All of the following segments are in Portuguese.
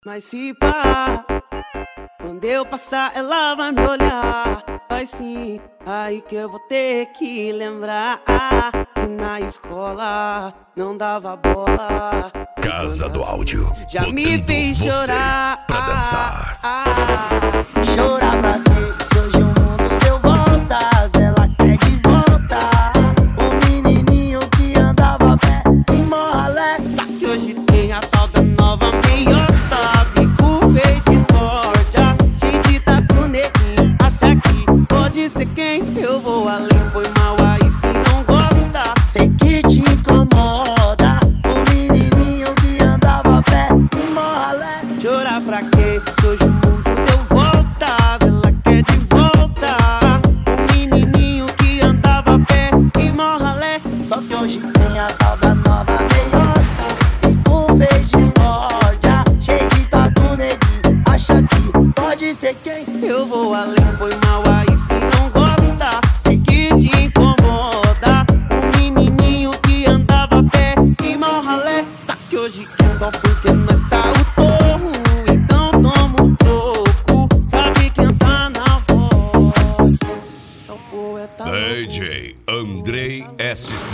Mas se pá, quando eu passar ela vai me olhar. Vai sim, aí que eu vou ter que lembrar que na escola não dava bola. Casa do Áudio, já me fez chorar pra dançar. Chorar pra quê? Se hoje o mundo deu voltas, ela quer de volta o menininho que andava a pé em Morralé. Só que hoje tem a tal da nova meiota, bico verde discórdia, cheio de tatu neguinho. Acha que pode ser quem? Eu vou além, foi mal aí se não gosta. Sei que te incomoda o menininho que andava a pé em Morralé. Chorar pra quê? Se hoje o mundo deu voltas, ela quer de volta o menininho que andava a pé em Morralé. Só que hoje tem a tal da nova meiota, bico fez discórdia, cheio de tatu neguinho. Acha que pode ser quem? Eu vou além, foi mal aí se não gosta. Sei que te incomoda o menininho que andava a pé em Morralé. Tá que hoje quer só porque nós tá o torro, então toma um troco. Sabe quem tá na voz? É o poeta DJ Andrei SC.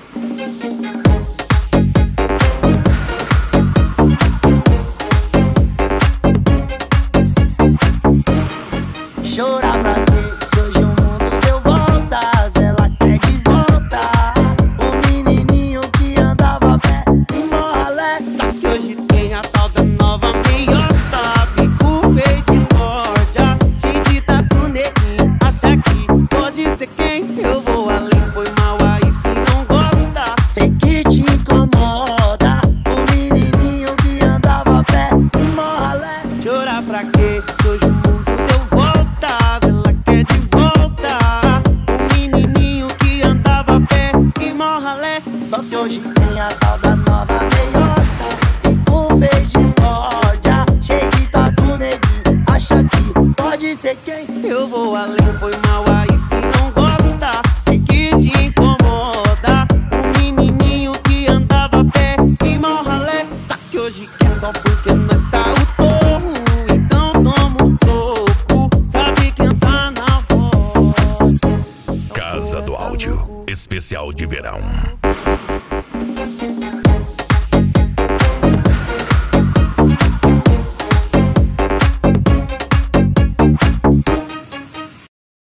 Chorar pra quê? Se hoje o mundo deu voltas, ela quer de volta o menininho que andava a pé em Morralé. Só que hoje tem a tal da nova meiota, bico verde discórdia, cheio de tatu neguinho. Acha que pode ser quem? Eu vou além, foi mal aí se não gosta. Sei que te incomoda o menininho que andava a pé em Morralé. Chorar pra quê? Se hoje o mundo deu voltas, ela quer de volta o menininho que andava a pé em Morralé. Só que hoje tem a tal da nova meiota, bico fez discórdia, cheio de tatu neguinho. Acha que pode ser quem? Eu vou além, foi mal aí se não gosta. Sei que te incomoda o menininho que andava a pé em Morralé. Tá que hoje quer só porque nós tá o torro, então toma um troco. Sabe quem tá na voz? Casa do Áudio, especial de verão.